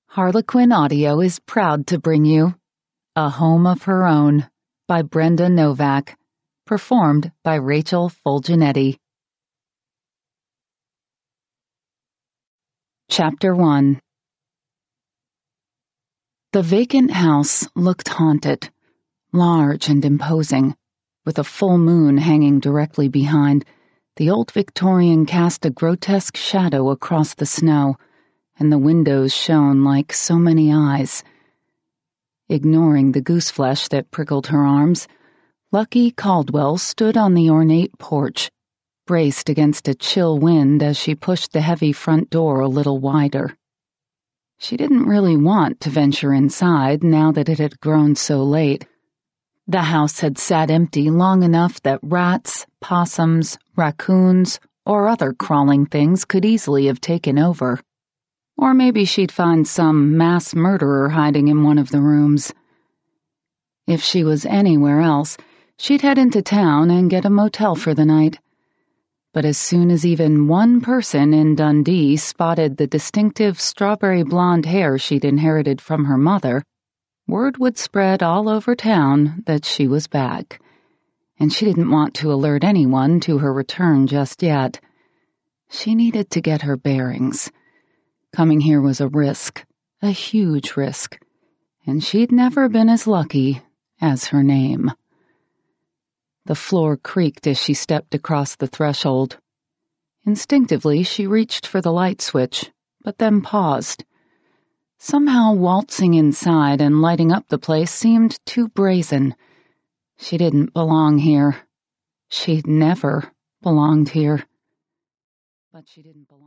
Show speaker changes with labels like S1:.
S1: Harlequin Audio is proud to bring you A Home of Her Own by Brenda Novak, performed by Rachel Fulginetti. Chapter 1. The vacant house looked haunted, large and imposing. With a full moon hanging directly behind, the old Victorian cast a grotesque shadow across the snow, and the windows shone like so many eyes. Ignoring the gooseflesh that prickled her arms, Lucky Caldwell stood on the ornate porch, braced against a chill wind as she pushed the heavy front door a little wider. She didn't really want to venture inside now that it had grown so late. The house had sat empty long enough that rats, possums, raccoons, or other crawling things could easily have taken over. Or maybe she'd find some mass murderer hiding in one of the rooms. If she was anywhere else, she'd head into town and get a motel for the night. But as soon as even one person in Dundee spotted the distinctive strawberry blonde hair she'd inherited from her mother, word would spread all over town that she was back. And she didn't want to alert anyone to her return just yet. She needed to get her bearings. Coming here was a risk, a huge risk, and she'd never been as lucky as her name. The floor creaked as she stepped across the threshold. Instinctively, she reached for the light switch, but then paused. Somehow waltzing inside and lighting up the place seemed too brazen. She didn't belong here. She'd never belonged here. But she didn't belong.